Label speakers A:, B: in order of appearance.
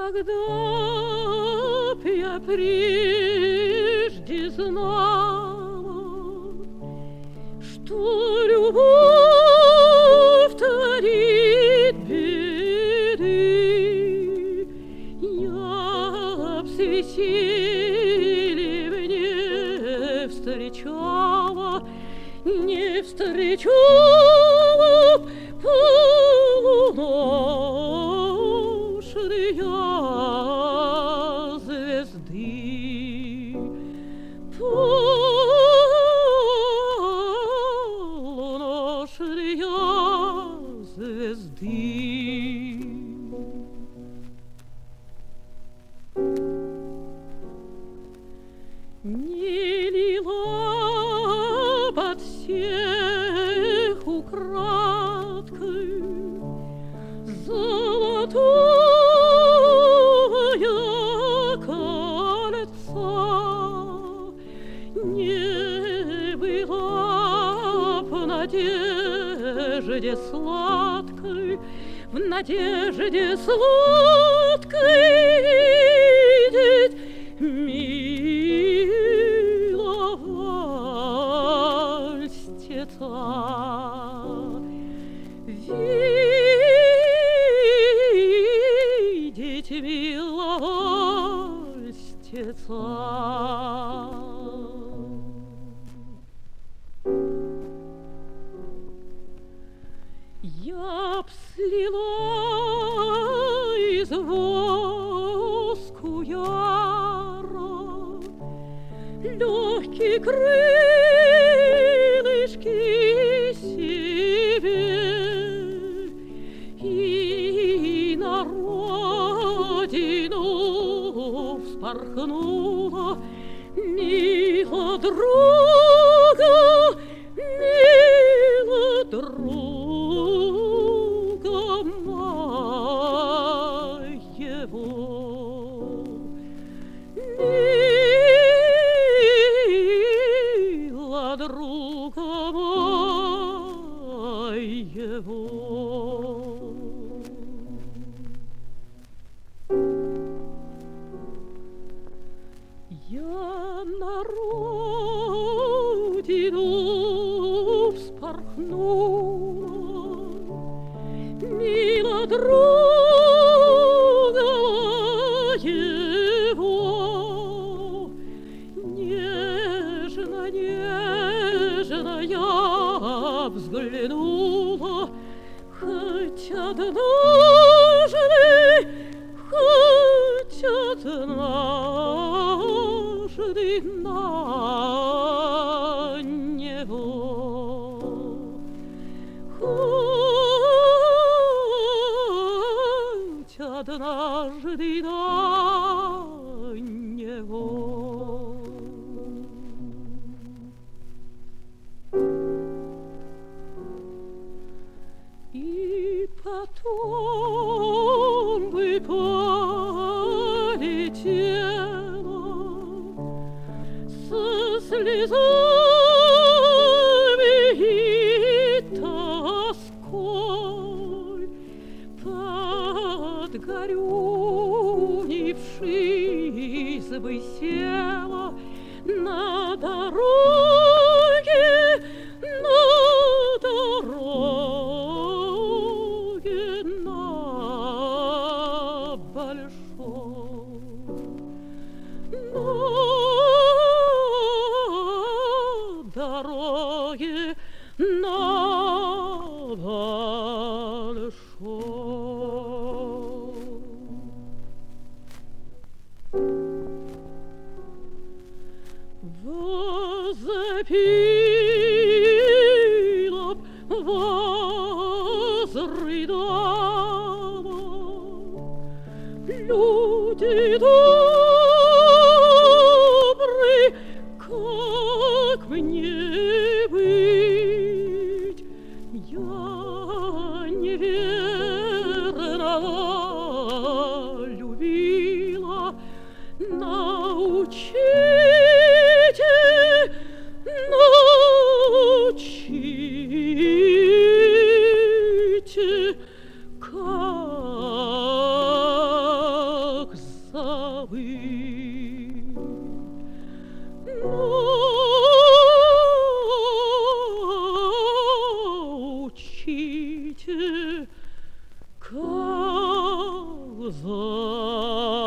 A: Когда б я прежде знала, что любовь таит беды, я б с весельем не встречала полуношные звезды. Полуношные звезды. Не лила под всех украдкой золотое кольцо, не была б надежде сладкой, в надежде сладкой видеть милого льстеца. Видеть милого льстеца. Я б слила из воску яра легкие крылышки себе и на родину вспорхнула, мило друга моего. Мило друга моего. Я на родину вспорхнула, мило друга его. Нежно, нежно я взглянула, хоть однажды на него. Хоть однажды на него. И потом бы полетела со слезами и тоской, подгорюнившись бы села на дороге, на большой, на дороге, на большой. Возопила, возрыдала, люди добрые, как мне быть? Я неверно любила, научите, научите, как Causa